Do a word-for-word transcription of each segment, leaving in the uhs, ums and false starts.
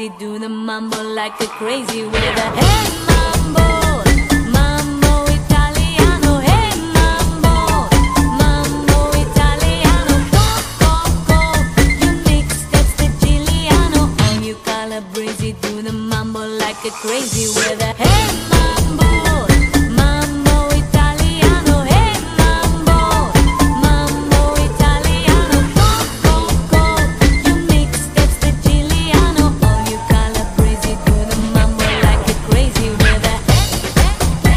calabrese, do the mambo like a crazy with a hey mambo, mambo italiano, hey mambo, mambo italiano, go go go, you mix steps siciliano, all you calabrese, do the mambo like a crazy with a hey mambo, mambo italiano, hey mambo, mambo italiano, go go go, you mix steps siciliano, all you calabrese, do the mambo like a crazy with a hey hey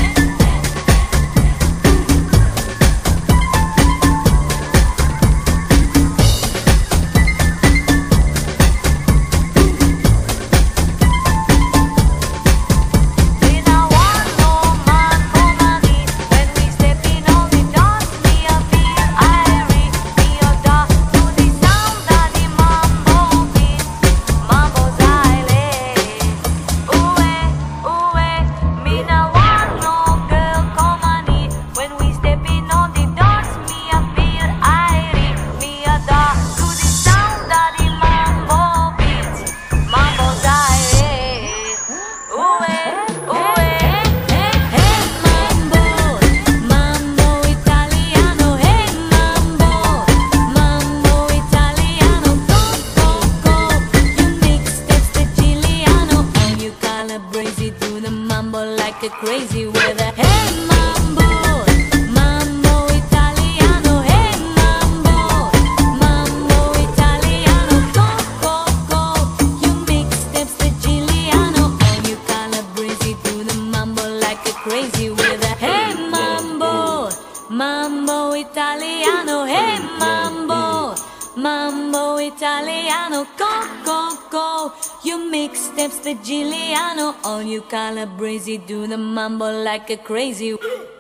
like a crazy with a hey mambo, mambo italiano, hey mambo, mambo italiano, go go go, you mix steps siciliano, all you calabrese, do the mambo like a crazy with a hey mambo, mambo italiano, hey mambo, mambo italiano, go go go, you mix steps siciliano, all you calabrese, do the mambo like a crazy.